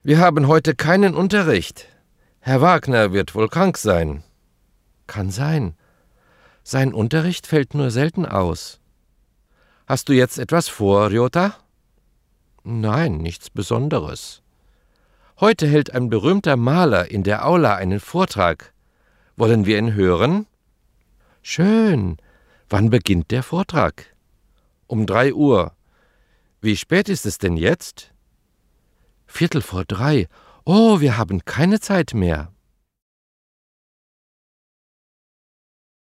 Wir haben heute keinen Unterricht. Herr Wagner wird wohl krank sein. Kann sein. Sein Unterricht fällt nur selten aus. Hast du jetzt etwas vor, Ryota? Nein, nichts Besonderes. Heute hält ein berühmter Maler in der Aula einen Vortrag. Wollen wir ihn hören? Schön. Wann beginnt der Vortrag? Um 3 Uhr. Wie spät ist es denn jetzt? 2:45. Oh, wir haben keine Zeit mehr.